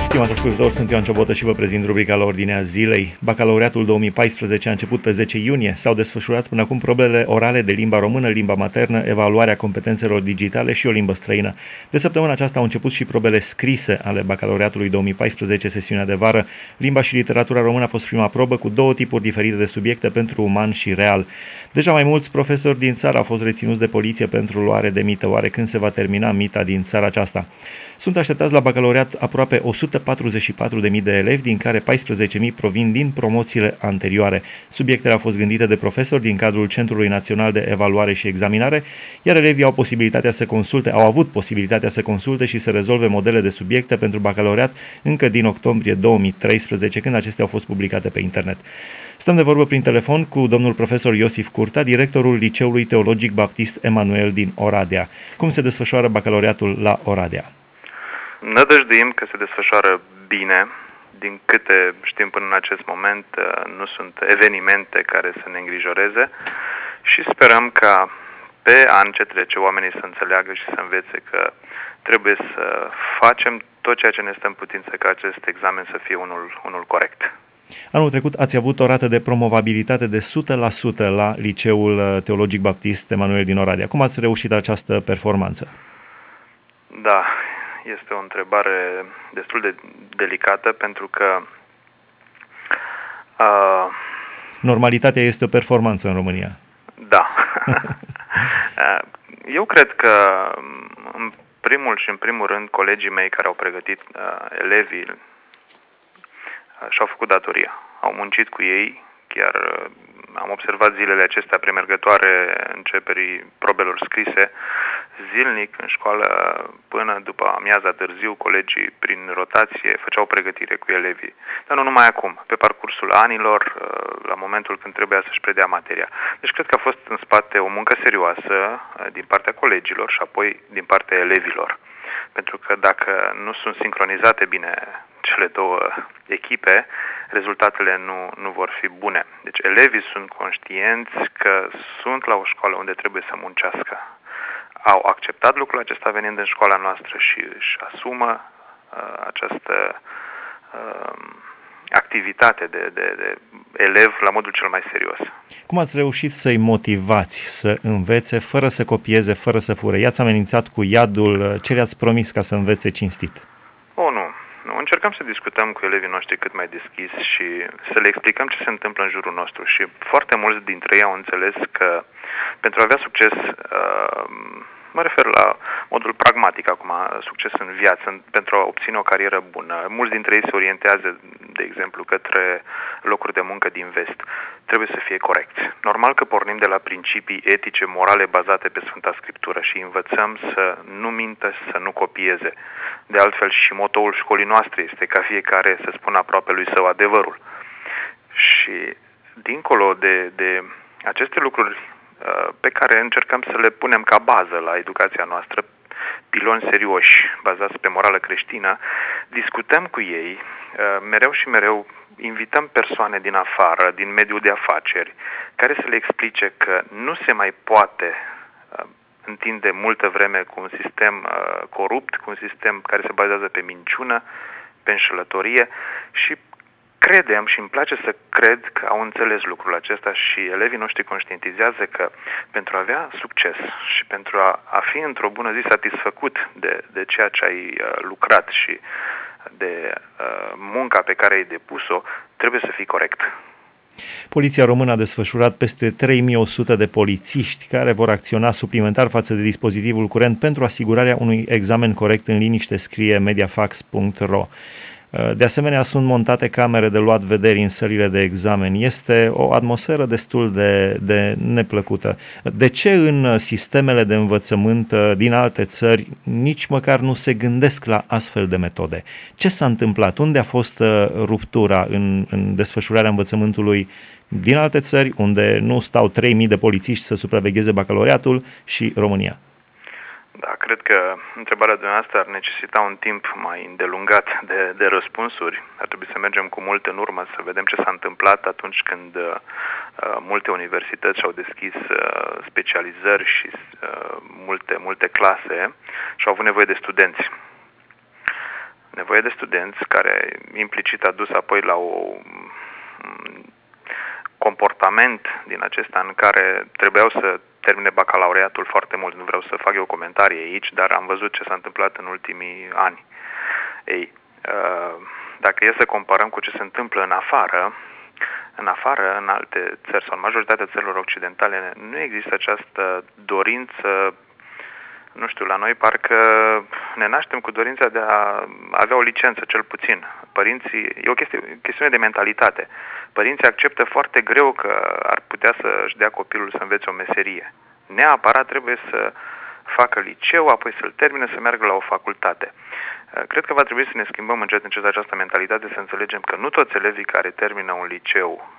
Stimați ascultători, sunt Ioan Ciobotă și vă prezint rubrica la ordinea zilei. Bacalaureatul 2014 a început pe 10 iunie. S-au desfășurat până acum probele orale de limba română, limba maternă, evaluarea competențelor digitale și o limbă străină. De săptămâna aceasta au început și probele scrise ale bacalaureatului 2014, sesiunea de vară. Limba și literatura română a fost prima probă cu două tipuri diferite de subiecte pentru uman și real. Deja mai mulți profesori din țară au fost reținuți de poliție pentru luare de mită. Oare când se va termina mita din țara aceasta? Sunt așteptați la bacalaureat aproape 144.000 de elevi, din care 14.000 provin din promoțiile anterioare. Subiectele au fost gândite de profesori din cadrul Centrului Național de Evaluare și Examinare, iar elevii au avut posibilitatea să consulte și să rezolve modele de subiecte pentru bacalaureat încă din octombrie 2013, când acestea au fost publicate pe internet. Stăm de vorbă prin telefon cu domnul profesor Iosif Curta, directorul Liceului Teologic Baptist Emanuel din Oradea. Cum se desfășoară bacalaureatul la Oradea? Nădăjduim că se desfășoară bine. Din câte știm până în acest moment, nu sunt evenimente care să ne îngrijoreze și sperăm ca pe an ce trece oamenii să înțeleagă și să învețe că trebuie să facem tot ceea ce ne stă în putință ca acest examen să fie unul corect. Anul trecut ați avut o rată de promovabilitate de 100% la Liceul Teologic Baptist Emanuel din Oradea. Cum ați reușit această performanță? Da, este o întrebare destul de delicată pentru că normalitatea este o performanță în România. Da. Eu cred că în primul rând colegii mei care au pregătit elevii și-au făcut datoria. Au muncit cu ei, chiar am observat zilele acestea premergătoare începerii probelor scrise, zilnic în școală până după amiaza târziu, colegii prin rotație făceau pregătire cu elevii. Dar nu numai acum, pe parcursul anilor, la momentul când trebuia să-și predea materia. Deci cred că a fost în spate o muncă serioasă din partea colegilor și apoi din partea elevilor. Pentru că dacă nu sunt sincronizate bine cele două echipe, rezultatele nu vor fi bune. Deci elevii sunt conștienți că sunt la o școală unde trebuie să muncească. Au acceptat lucrul acesta venind în școala noastră și își asumă această activitate de elev la modul cel mai serios. Cum ați reușit să-i motivați să învețe fără să copieze, fără să fure? I-ați amenințat cu iadul? Ce le-ați promis ca să învețe cinstit? Nu. Încercăm să discutăm cu elevii noștri cât mai deschis și să le explicăm ce se întâmplă în jurul nostru. Și foarte mulți dintre ei au înțeles că pentru a avea succes, mă refer la modul pragmatic acum, succes în viață, pentru a obține o carieră bună. Mulți dintre ei se orientează, de exemplu, către locuri de muncă din vest. Trebuie să fie corecți. Normal că pornim de la principii etice, morale bazate pe Sfânta Scriptură și învățăm să nu mintă, să nu copieze. De altfel și motoul școlii noastre este ca fiecare să spună aproape lui său adevărul. Și dincolo de aceste lucruri pe care încercăm să le punem ca bază la educația noastră, piloni serioși, bazați pe morală creștină, discutăm cu ei, mereu și mereu invităm persoane din afară, din mediul de afaceri, care să le explice că nu se mai poate întinde multă vreme cu un sistem corupt, cu un sistem care se bazează pe minciună, pe înșelătorie și credem și îmi place să cred că au înțeles lucrul acesta și elevii noștri conștientizează că pentru a avea succes și pentru a fi într-o bună zi satisfăcut de ceea ce ai lucrat și de munca pe care ai depus-o, trebuie să fii corect. Poliția română a desfășurat peste 3100 de polițiști care vor acționa suplimentar față de dispozitivul curent pentru asigurarea unui examen corect în liniște, scrie mediafax.ro. De asemenea, sunt montate camere de luat vederi în sălile de examen. Este o atmosferă destul de neplăcută. De ce în sistemele de învățământ din alte țări nici măcar nu se gândesc la astfel de metode? Ce s-a întâmplat? Unde a fost ruptura în desfășurarea învățământului din alte țări, unde nu stau 3.000 de polițiști să supravegheze bacalaureatul, și România? Da, cred că întrebarea dumneavoastră ar necesita un timp mai îndelungat de răspunsuri. Ar trebui să mergem cu mult în urmă să vedem ce s-a întâmplat atunci când multe universități și-au deschis specializări și multe clase și au avut nevoie de studenți. nevoie de studenți, care implicit a dus apoi la un comportament din acesta în care trebuiau să termine bacalaureatul foarte mult. Nu vreau să fac eu comentarii aici, dar am văzut ce s-a întâmplat în ultimii ani. Ei, dacă e să comparăm cu ce se întâmplă în afară, în alte țări sau în majoritatea țărilor occidentale, nu există această dorință. Nu știu, la noi parcă ne naștem cu dorința de a avea o licență, cel puțin. Părinții, e o chestiune de mentalitate. Părinții acceptă foarte greu că ar putea să-și dea copilul să învețe o meserie. Neapărat trebuie să facă liceu, apoi să-l termine, să meargă la o facultate. Cred că va trebui să ne schimbăm încet această mentalitate, să înțelegem că nu toți elevii care termină un liceu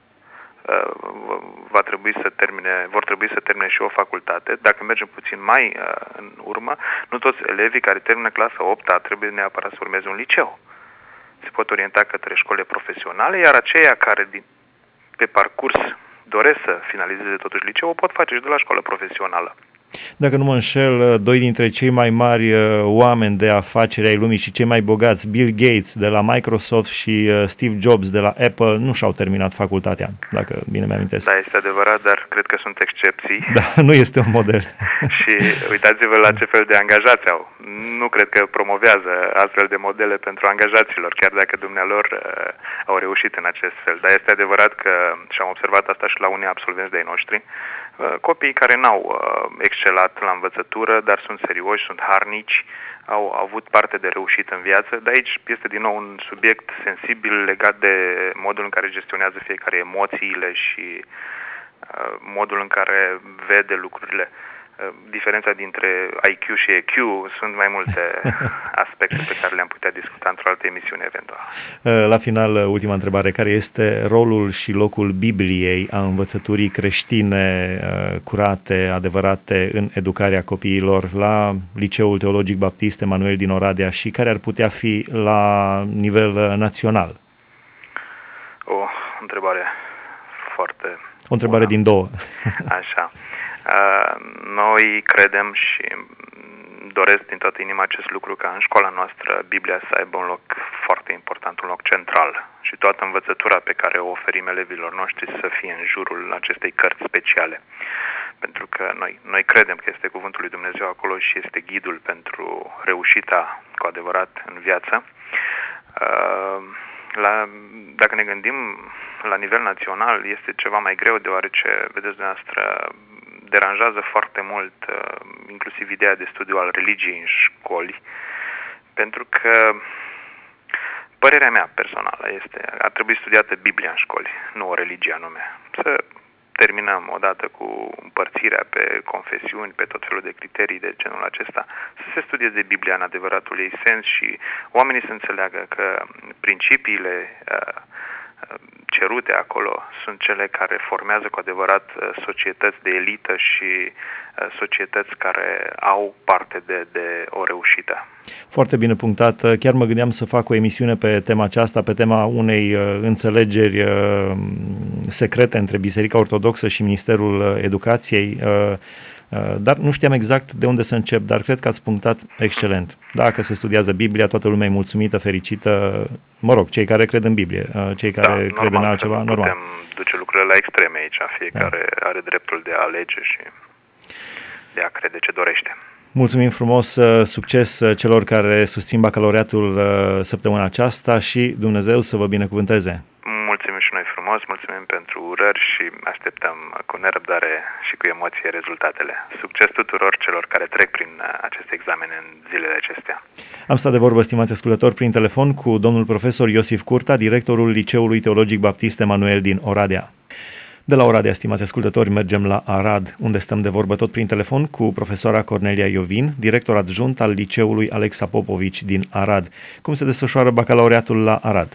vor trebui să termine și o facultate. Dacă mergem puțin mai în urmă, nu toți elevii care termină clasa 8-a trebuie neapărat să urmeze un liceu. Se pot orienta către școli profesionale, iar aceia care pe parcurs doresc să finalizeze totuși liceu, o pot face și de la școală profesională. Dacă nu mă înșel, doi dintre cei mai mari oameni de afaceri ai lumii și cei mai bogați, Bill Gates de la Microsoft și Steve Jobs de la Apple, nu și-au terminat facultatea, dacă bine mi-amintesc. Da, este adevărat, dar cred că sunt excepții. Da, nu este un model. Și uitați-vă la ce fel de angajați au. Nu cred că promovează astfel de modele pentru angajaților, chiar dacă dumnealor au reușit în acest fel. Dar este adevărat că, și am observat asta și la unii absolvenți de-ai noștri, copiii care n-au excelat la învățătură, dar sunt serioși, sunt harnici, au avut parte de reușită în viață, dar aici este din nou un subiect sensibil legat de modul în care gestionează fiecare emoțiile și modul în care vede lucrurile. Diferența dintre IQ și EQ, sunt mai multe aspecte pe care le-am putea discuta într-o altă emisiune eventual. La final, ultima întrebare. Care este rolul și locul Bibliei, a învățăturii creștine curate, adevărate în educarea copiilor la Liceul Teologic Baptist Emanuel din Oradea și care ar putea fi la nivel național? O întrebare foarte O întrebare bună. Din două. Așa. Noi credem și doresc din toată inima acest lucru, ca în școala noastră Biblia să aibă un loc foarte important, un loc central și toată învățătura pe care o oferim elevilor noștri să fie în jurul acestei cărți speciale. Pentru că noi credem că este cuvântul lui Dumnezeu acolo și este ghidul pentru reușita cu adevărat în viață. Dacă ne gândim la nivel național, este ceva mai greu, deoarece, vedeți dumneavoastră, deranjează foarte mult inclusiv ideea de studiu al religiei în școli, pentru că părerea mea personală este, ar trebui studiată Biblia în școli, nu o religie anume. Să terminăm odată cu împărțirea pe confesiuni, pe tot felul de criterii de genul acesta, să se studieze Biblia în adevăratul ei sens și oamenii să înțeleagă că principiile cerute acolo sunt cele care formează cu adevărat societăți de elită și societăți care au parte de o reușită. Foarte bine punctat. Chiar mă gândeam să fac o emisiune pe tema aceasta, pe tema unei înțelegeri secrete între Biserica Ortodoxă și Ministerul Educației, dar nu știam exact de unde să încep, dar cred că ați punctat excelent. Dacă se studiază Biblia, toată lumea e mulțumită, fericită, mă rog, cei care cred în Biblie, cei care cred în altceva, normal. Putem duce lucrurile la extreme aici, fiecare are dreptul de a alege și de a crede ce dorește. Mulțumim frumos, succes celor care susțin bacalaureatul săptămâna aceasta și Dumnezeu să vă binecuvânteze. Mulțumim și noi frumos, mulțumim pentru urări și așteptăm cu nerăbdare și cu emoție rezultatele. Succes tuturor celor care trec prin aceste examene în zilele acestea. Am stat de vorbă, stimați ascultători, prin telefon cu domnul profesor Iosif Curta, directorul Liceului Teologic Baptist Emanuel din Oradea. De la Oradea, stimați ascultători, mergem la Arad, unde stăm de vorbă tot prin telefon cu profesoara Cornelia Iovin, director adjunct al Liceului Alexa Popovici din Arad. Cum se desfășoară bacalaureatul la Arad?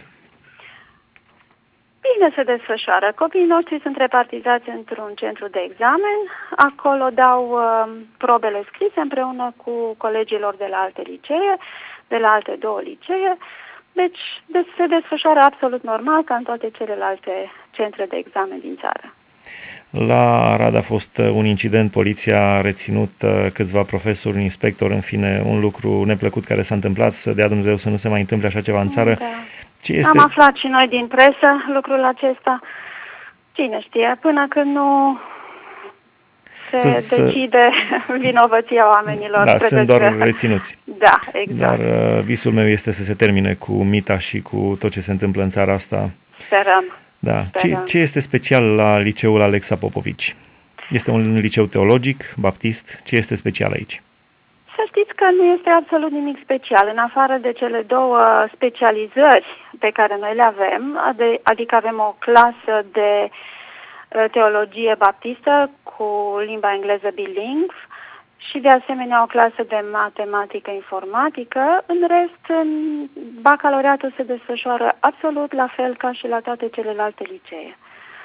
Bine se desfășoară. Copiii noștri sunt repartizați într-un centru de examen. Acolo dau probele scrise împreună cu colegilor de la alte licee, de la alte două licee. Deci se desfășoară absolut normal ca în toate celelalte centre de examen din țară. La Arad a fost un incident, poliția a reținut câțiva profesori, un inspector, în fine, un lucru neplăcut care s-a întâmplat, să dea Dumnezeu să nu se mai întâmple așa ceva în țară. Da. Ce este... Am aflat și noi din presă lucrul acesta. Cine știe, până când nu se decide vinovăția oamenilor. Da, sunt doar reținuți. Da, exact. Dar visul meu este să se termine cu mita și cu tot ce se întâmplă în țara asta. Sperăm. Da. Ce este special la liceul Alexa Popovici? Este un liceu teologic, baptist. Ce este special aici? Să știți că nu este absolut nimic special, în afară de cele două specializări pe care noi le avem, adică avem o clasă de teologie baptistă cu limba engleză bilingv și de asemenea o clasă de matematică informatică. În rest, bacalaureatul se desfășoară absolut la fel ca și la toate celelalte licee.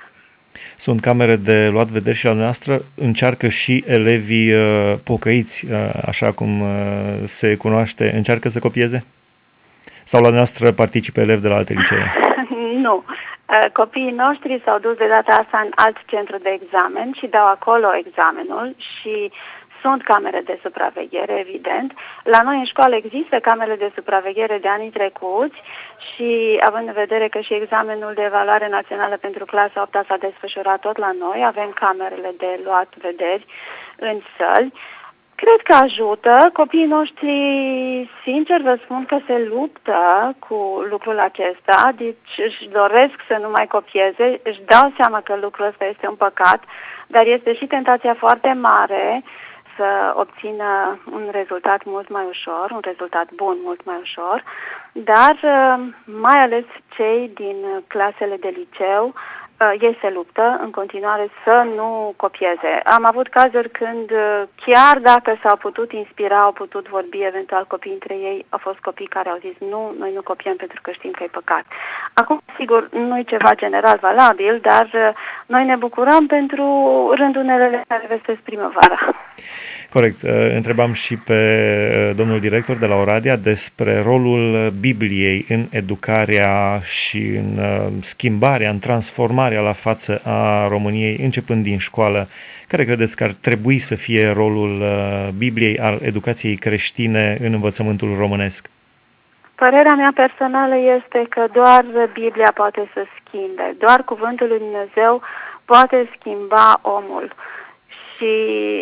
Sunt camere de luat vederi și la noastră. Încearcă și elevii pocăiți, așa cum se cunoaște, încearcă să copieze? Sau la noastră participă elevi de la alte licee? Nu. Copiii noștri s-au dus de data asta în alt centru de examen și dau acolo examenul și sunt camere de supraveghere, evident. La noi în școală există camere de supraveghere de anii trecuți și având în vedere că și examenul de evaluare națională pentru clasa 8 s-a desfășurat tot la noi, avem camerele de luat vederi în săli. Cred că ajută. Copiii noștri, sincer, vă spun că se luptă cu lucrul acesta, deci își doresc să nu mai copieze, își dau seama că lucrul ăsta este un păcat, dar este și tentația foarte mare să obțină un rezultat mult mai ușor, un rezultat bun mult mai ușor, dar mai ales cei din clasele de liceu, ei se luptă în continuare să nu copieze. Am avut cazuri când chiar dacă s-au putut inspira, au putut vorbi eventual copii între ei, au fost copii care au zis nu, noi nu copiem pentru că știm că e păcat. Acum, sigur, nu e ceva general valabil, dar noi ne bucurăm pentru rândunelele care vestesc primăvara. Corect. Întrebam și pe domnul director de la Oradea despre rolul Bibliei în educarea și în schimbarea, în transformarea la față a României, începând din școală. Care credeți că ar trebui să fie rolul Bibliei, al educației creștine în învățământul românesc? Părerea mea personală este că doar Biblia poate să schimbe, doar Cuvântul lui Dumnezeu poate schimba omul și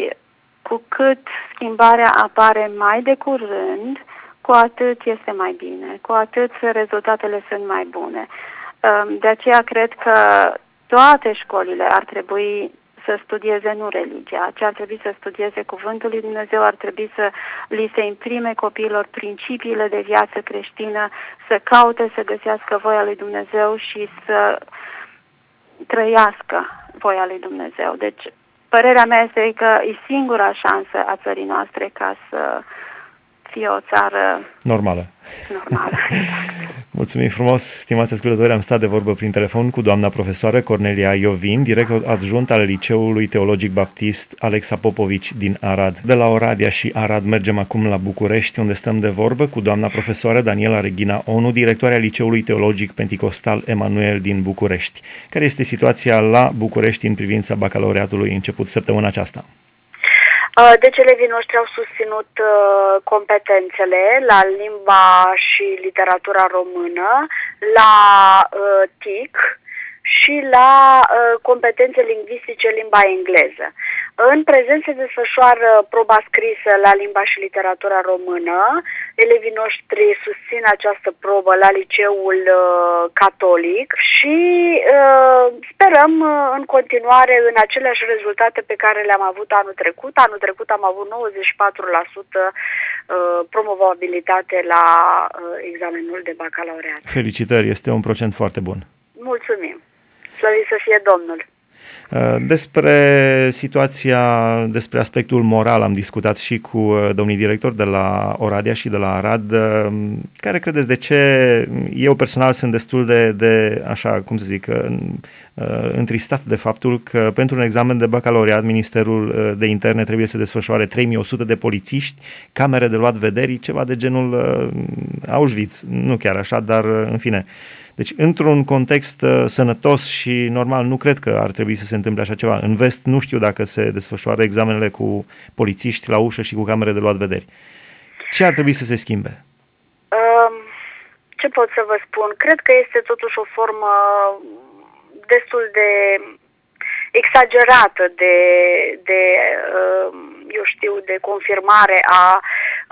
cu cât schimbarea apare mai de curând, cu atât este mai bine, cu atât rezultatele sunt mai bune. De aceea cred că toate școlile ar trebui să studieze nu religia, ci ar trebui să studieze Cuvântul lui Dumnezeu, ar trebui să li se imprime copiilor principiile de viață creștină, să caute să găsească voia lui Dumnezeu și să trăiască voia lui Dumnezeu. Deci, părerea mea este că e singura șansă a țării noastre ca să fie o țară normală. Mulțumim frumos, stimați ascultători, am stat de vorbă prin telefon cu doamna profesoară Cornelia Iovin, director adjunct al Liceului Teologic Baptist Alexa Popovici din Arad. De la Oradea și Arad mergem acum la București, unde stăm de vorbă cu doamna profesoară Daniela Regina Onu, directoarea Liceului Teologic Penticostal Emanuel din București. Care este situația la București în privința bacalaureatului început săptămâna aceasta? Deci elevii noștri au susținut competențele la limba și literatura română, la TIC și la competențe lingvistice limba engleză. În prezent se desfășoară proba scrisă la limba și literatura română. Elevii noștri susțin această probă la liceul catolic și sperăm în continuare în aceleași rezultate pe care le-am avut anul trecut. Anul trecut am avut 94% promovabilitate la examenul de bacalaureat. Felicitări, este un procent foarte bun. Mulțumim. Slăvit să fie Domnul. Despre situația, despre aspectul moral am discutat și cu domnii directori de la Oradea și de la Arad. Care credeți de ce? Eu personal sunt destul de așa, cum să zic, întristat de faptul că pentru un examen de bacalaureat Ministerul de Interne trebuie să desfășoare 3100 de polițiști, camere de luat vederii, ceva de genul Auschwitz, nu chiar așa, dar în fine. Deci, într-un context sănătos și normal, nu cred că ar trebui să se întâmple așa ceva. În vest, nu știu dacă se desfășoară examenele cu polițiști la ușă și cu camere de luat vederi. Ce ar trebui să se schimbe? Ce pot să vă spun? Cred că este totuși o formă destul de exagerată de confirmare a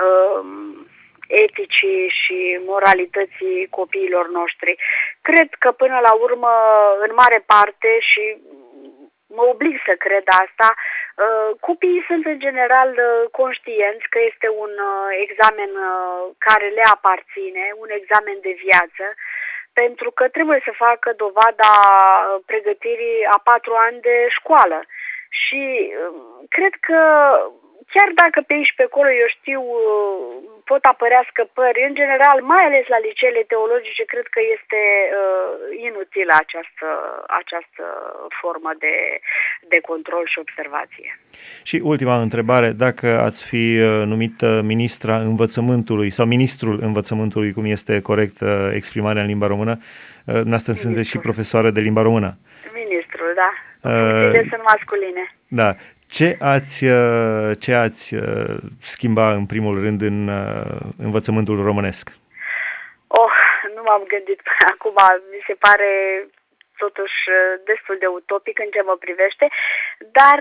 eticii și moralității copiilor noștri. Cred că până la urmă, în mare parte, și mă oblig să cred asta, copiii sunt în general conștienți că este un examen care le aparține, un examen de viață, pentru că trebuie să facă dovada pregătirii a 4 ani de școală. Și cred că chiar dacă pe aici pe acolo, eu știu, pot apărea scăpări, în general, mai ales la liceele teologice, cred că este inutilă această formă de control și observație. Și ultima întrebare, dacă ați fi numită ministra învățământului sau ministrul învățământului, cum este corect exprimarea în limba română, dumneavoastră sunteți și profesoară de limba română. Ministrul, da. Funcțiile sunt masculine. Da. Ce ați schimba în primul rând în învățământul românesc? Nu m-am gândit până acum. Mi se pare totuși destul de utopic în ce mă privește, dar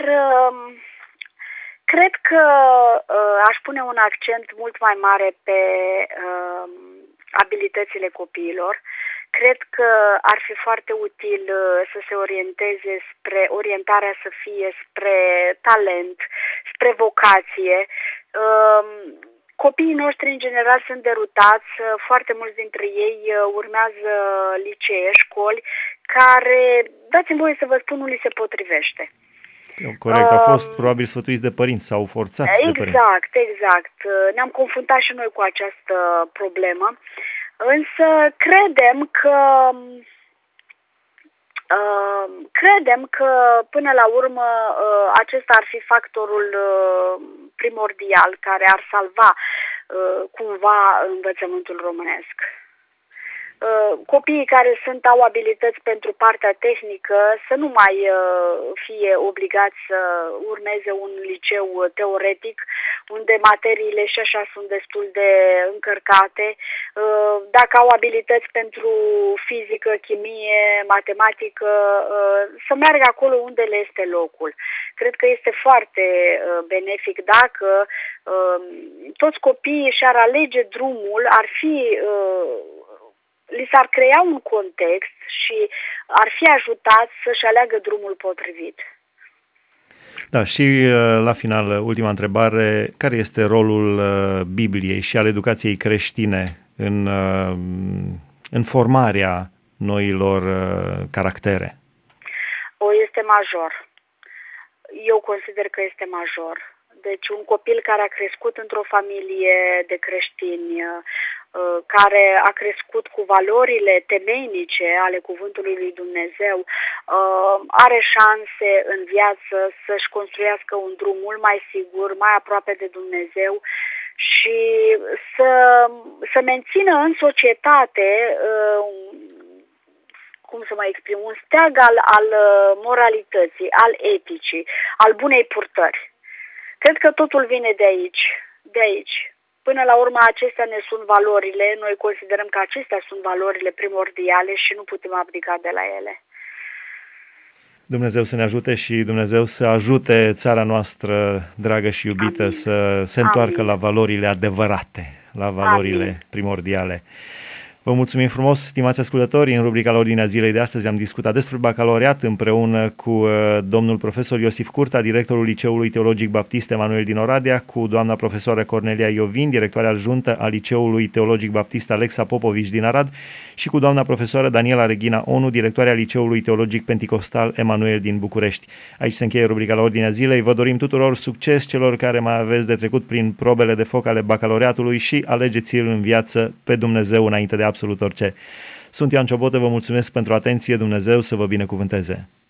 cred că aș pune un accent mult mai mare pe abilitățile copiilor. Cred că ar fi foarte util să se orienteze orientarea să fie spre talent, spre vocație. Copiii noștri în general sunt derutați, foarte mulți dintre ei urmează licee, școli, care, dați-mi voie să vă spun, nu li se potrivește. Corect, au fost probabil sfătuiți de părinți sau forțați de părinți. Exact. Ne-am confruntat și noi cu această problemă. Însă credem că până la urmă acesta ar fi factorul primordial care ar salva cumva învățământul românesc. Copiii care au abilități pentru partea tehnică să nu mai fie obligați să urmeze un liceu teoretic, unde materiile și așa sunt destul de încărcate. Dacă au abilități pentru fizică, chimie, matematică, să meargă acolo unde le este locul. Cred că este foarte benefic dacă toți copiii și-ar alege drumul, li s-ar crea un context și ar fi ajutați să-și aleagă drumul potrivit. Da, și la final, ultima întrebare, care este rolul Bibliei și al educației creștine în formarea noilor caractere? Este major. Eu consider că este major. Deci un copil care a crescut într-o familie de creștini, care a crescut cu valorile temeinice ale Cuvântului lui Dumnezeu, are șanse în viață să-și construiască un drum mult mai sigur, mai aproape de Dumnezeu și să mențină în societate, un steag al moralității, al eticii, al bunei purtări. Cred că totul vine de aici. Până la urmă, acestea ne sunt valorile, noi considerăm că acestea sunt valorile primordiale și nu putem abdica de la ele. Dumnezeu să ne ajute și Dumnezeu să ajute țara noastră dragă și iubită să se întoarcă la valorile adevărate, la valorile primordiale. Vă mulțumim frumos, stimați ascultători. În rubrica la ordinea zilei de astăzi am discutat despre bacalaureat împreună cu domnul profesor Iosif Curta, directorul Liceului Teologic Baptist Emanuel din Oradea, cu doamna profesoară Cornelia Iovin, directoarea adjuntă a Liceului Teologic Baptist Alexa Popovici din Arad, și cu doamna profesoară Daniela Regina Onu, directoarea Liceului Teologic Penticostal Emanuel din București. Aici se încheie rubrica la ordinea zilei. Vă dorim tuturor succes, celor care mai aveți de trecut prin probele de foc ale bacalaureatului, și alegeți-l în viață pe Dumnezeu înainte de absolut orice. Sunt Ioan Ciobotă, vă mulțumesc pentru atenție, Dumnezeu să vă binecuvânteze.